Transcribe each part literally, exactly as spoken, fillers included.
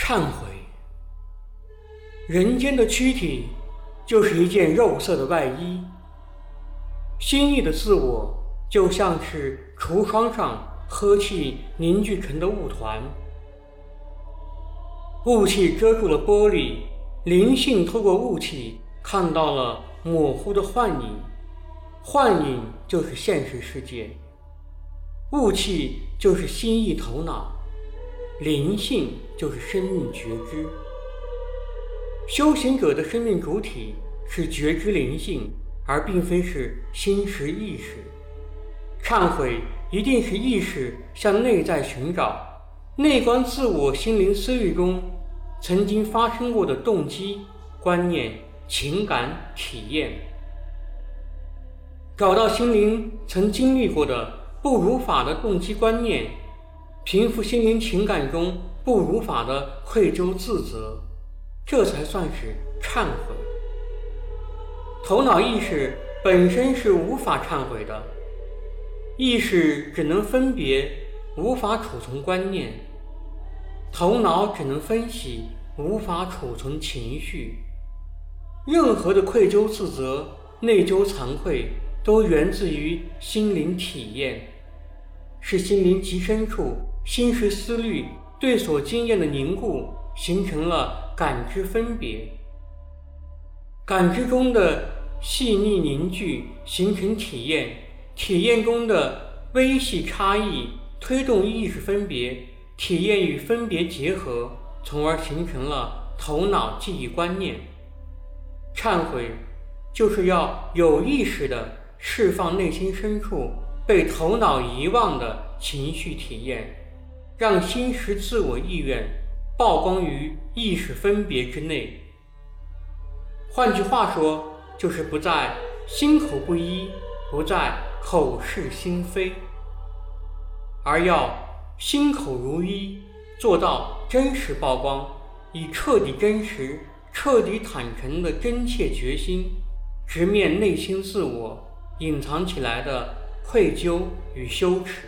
忏悔。人间的躯体就是一件肉色的外衣，心意的自我就像是橱窗上呵气凝聚成的雾团，雾气遮住了玻璃，灵性透过雾气看到了模糊的幻影，幻影就是现实世界，雾气就是心意头脑，灵性就是生命觉知。修行者的生命主体是觉知灵性，而并非是心识意识。忏悔一定是意识向内在寻找，内观自我心灵思虑中曾经发生过的动机、观念、情感、体验，找到心灵曾经历过的不如法的动机观念，平复心灵情感中不如法的愧疚自责，这才算是忏悔。头脑意识本身是无法忏悔的，意识只能分别，无法储存观念；头脑只能分析，无法储存情绪。任何的愧疚自责、内疚惭愧，都源自于心灵体验，是心灵极深处心识思虑对所经验的凝固，形成了感知分别。感知中的细腻凝聚形成体验，体验中的微细差异推动意识分别，体验与分别结合，从而形成了头脑记忆观念。忏悔就是要有意识地释放内心深处被头脑遗忘的情绪体验，让心识自我意愿曝光于意识分别之内。换句话说，就是不再心口不一，不再口是心非，而要心口如一，做到真实曝光，以彻底真实、彻底坦诚的真切决心，直面内心自我隐藏起来的愧疚与羞耻。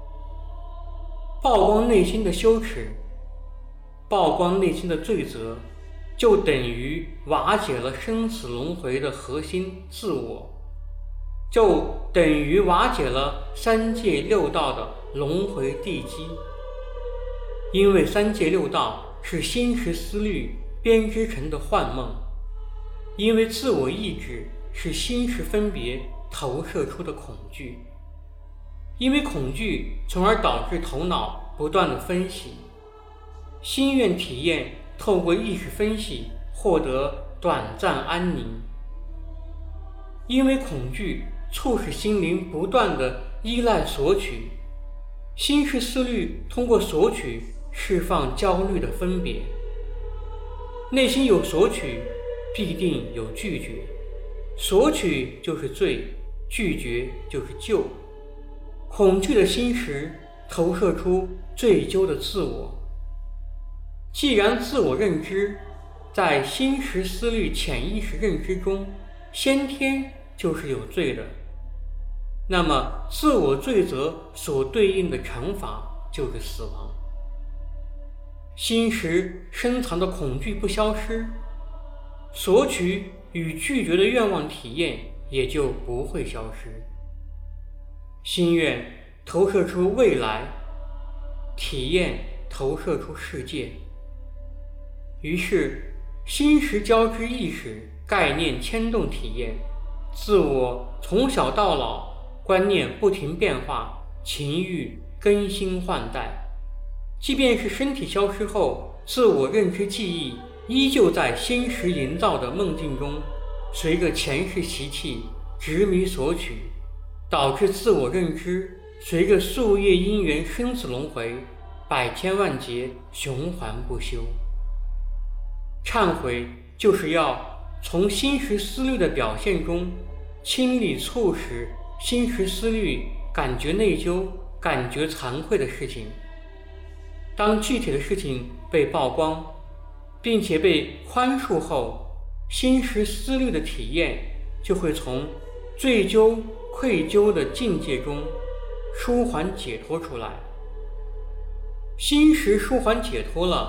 曝光内心的羞耻，曝光内心的罪责，就等于瓦解了生死轮回的核心自我，就等于瓦解了三界六道的轮回地基。因为三界六道是心识思虑编织成的幻梦，因为自我意志是心识分别投射出的恐惧，因为恐惧从而导致头脑不断的分析，心愿体验透过意识分析获得短暂安宁，因为恐惧促使心灵不断的依赖索取，心识思虑通过索取释放焦虑的分别。内心有索取，必定有拒绝，索取就是罪，拒绝就是救。恐惧的心识投射出罪疚的自我。既然自我认知在心识思虑潜意识认知中先天就是有罪的，那么自我罪责所对应的惩罚就是死亡。心识深藏的恐惧不消失，索取与拒绝的愿望体验也就不会消失。心愿投射出未来，体验投射出世界，于是心识交织意识概念牵动体验，自我从小到老观念不停变化，情欲更新换代。即便是身体消失后，自我认知记忆依旧在心识营造的梦境中，随着前世习气执迷索取，导致自我认知随着宿业因缘生死轮回百千万劫循环不休。忏悔就是要从心识思虑的表现中清理促使心识思虑感觉内疚、感觉惭愧的事情。当具体的事情被曝光，并且被宽恕后，心识思虑的体验就会从罪疚、愧疚的境界中舒缓解脱出来。心识舒缓解脱了，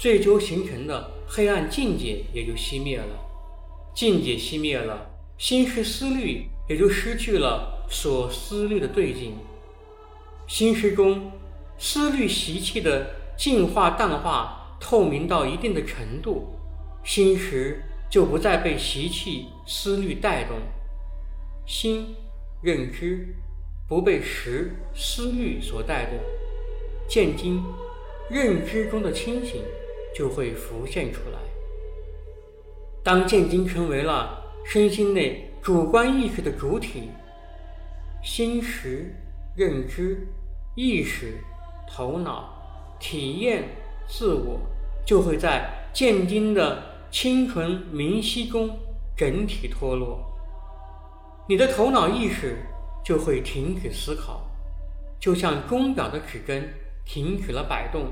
追究形成的黑暗境界也就熄灭了。境界熄灭了，心识思虑也就失去了所思虑的对境。心识中思虑习气的净化淡化透明到一定的程度，心识就不再被习气思虑带动，心认知不被识思虑所带动，见精认知中的清醒就会浮现出来。当见精成为了身心内主观意识的主体，心识、认知、意识、头脑、体验、自我就会在见精的清纯明晰中整体脱落。你的头脑意识就会停止思考，就像钟表的指针停止了摆动。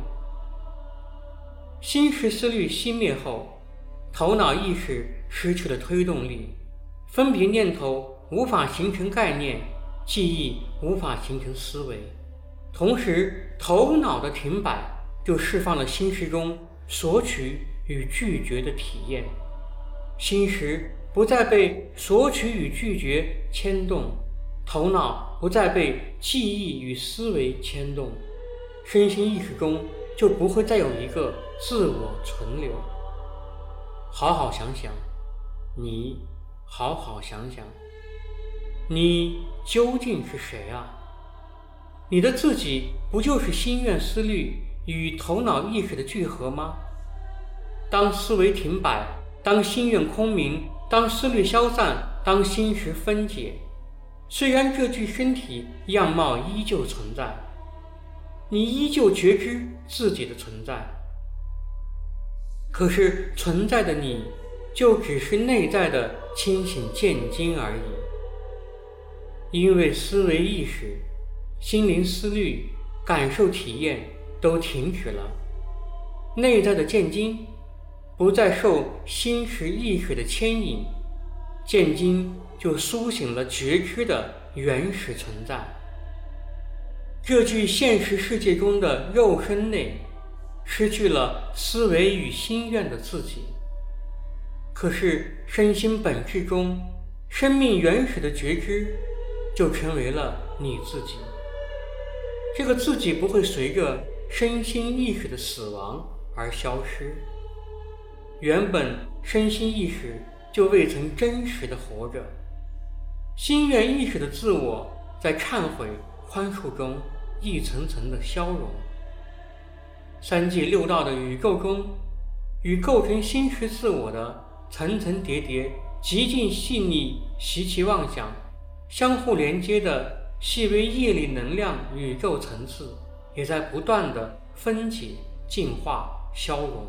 心识思虑熄灭后，头脑意识失去了推动力，分别念头无法形成概念，记忆无法形成思维。同时，头脑的停摆就释放了心识中索取与拒绝的体验，心识不再被索取与拒绝牵动，头脑不再被记忆与思维牵动，身心意识中就不会再有一个自我存留。好好想想，你好好想想，你究竟是谁啊？你的自己不就是心愿思虑与头脑意识的聚合吗？当思维停摆，当心愿空明，当思虑消散，当心识分解，虽然这具身体样貌依旧存在，你依旧觉知自己的存在，可是存在的你就只是内在的清醒见精而已。因为思维意识、心灵思虑、感受体验都停止了，内在的见精不再受心识意识的牵引，见精就苏醒了觉知的原始存在。这具现实世界中的肉身内失去了思维与心愿的自己，可是身心本质中生命原始的觉知就成为了你自己。这个自己不会随着身心意识的死亡而消失，原本身心意识就未曾真实的活着。心愿意识的自我在忏悔宽恕中一层层的消融。三界六道的宇宙中，与构成心识自我的层层叠叠极尽细腻习气妄想相互连接的细微业力能量宇宙层次，也在不断的分解、净化、消融。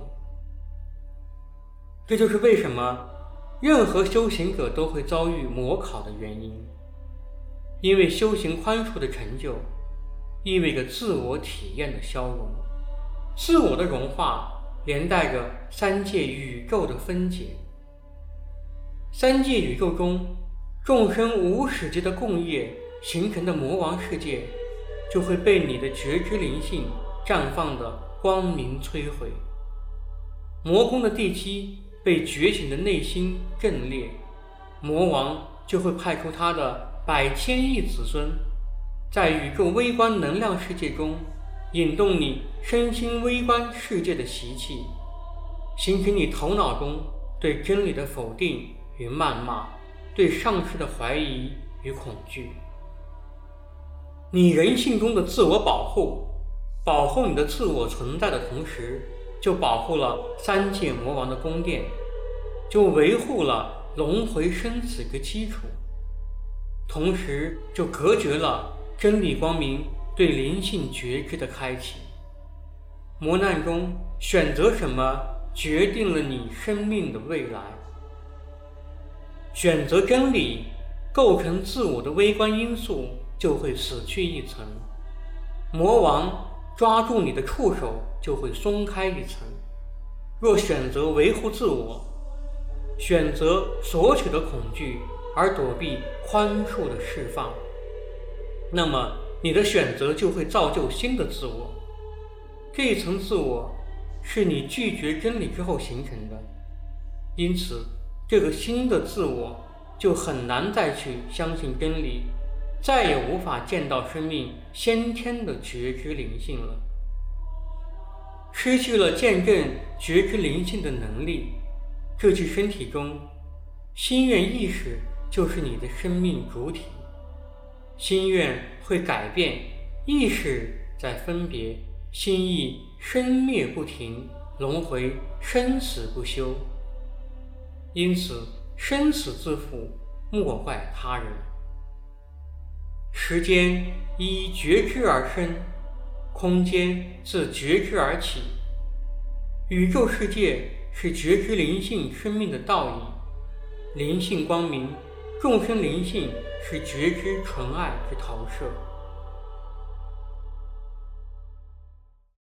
这就是为什么任何修行者都会遭遇魔考的原因。因为修行宽恕的成就意味着自我体验的消融，自我的融化连带着三界宇宙的分解。三界宇宙中众生无始劫的共业形成的魔王世界，就会被你的觉知灵性绽放的光明摧毁。魔宫的地基被觉醒的内心震裂，魔王就会派出他的百千亿子孙，在宇宙微观能量世界中引动你身心微观世界的习气，形成你头脑中对真理的否定与谩骂，对上师的怀疑与恐惧。你人性中的自我保护，保护你的自我存在的同时，就保护了三界魔王的宫殿，就维护了轮回生死的基础，同时就隔绝了真理光明对灵性觉知的开启。磨难中选择什么，决定了你生命的未来。选择真理，构成自我的微观因素就会死去一层，魔王抓住你的触手就会松开一层。若选择维护自我，选择索取的恐惧而躲避宽恕的释放，那么你的选择就会造就新的自我。这一层自我是你拒绝真理之后形成的，因此这个新的自我就很难再去相信真理，再也无法见到生命先天的觉知灵性了。失去了见证觉知灵性的能力，这具身体中，心愿意识就是你的生命主体。心愿会改变，意识在分别，心意生灭不停，轮回生死不休。因此生死自负，莫怪他人。时间依觉知而生，空间自觉知而起。宇宙世界是觉知灵性生命的道义，灵性光明，众生灵性是觉知纯爱之投射。